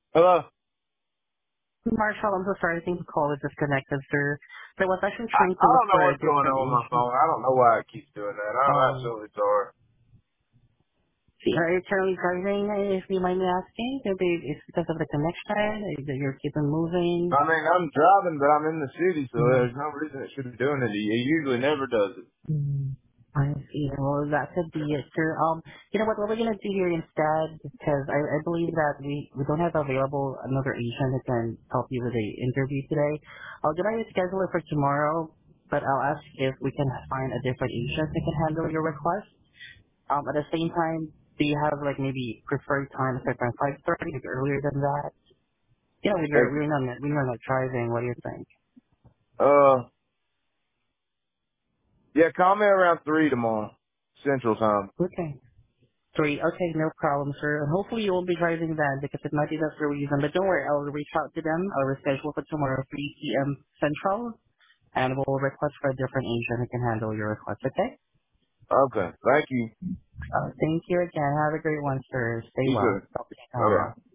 Hello? Marshall, I'm so sorry. I think the call is disconnected, sir. So I was actually I trying to look don't know for a what's going different on with my agent. phone. I don't know why it keeps doing that. I'm absolutely sorry. See, are you currently driving, if you mind me asking? Maybe it's because of the connection, that you're keeping moving. I mean, I'm driving, but I'm in the city, so Mm. there's no reason it should be doing it. It usually never does it. Mm. I see. Well, that could be it, sir. You know what we're gonna do here instead, because I believe that we don't have available another agent that can help you with the interview today. I'll get my scheduler for tomorrow, but I'll ask if we can find a different agent that can handle your request. At the same time, do you have like maybe preferred time, like around 5:30, maybe earlier than that? Yeah, Hey, we're not driving. What do you think? yeah, call me around 3 tomorrow, Central Time. Okay. 3. Okay, no problem, sir. And hopefully you won't be driving then because it might be that's the reason. But don't worry, I'll reach out to them. I'll reschedule for tomorrow, 3 p.m. Central, and we'll request for a different agent who can handle your request. Okay? Okay, thank you. Thank you again. Have a great one, sir. Stay You too. well. Talk to you Bye-bye. tomorrow.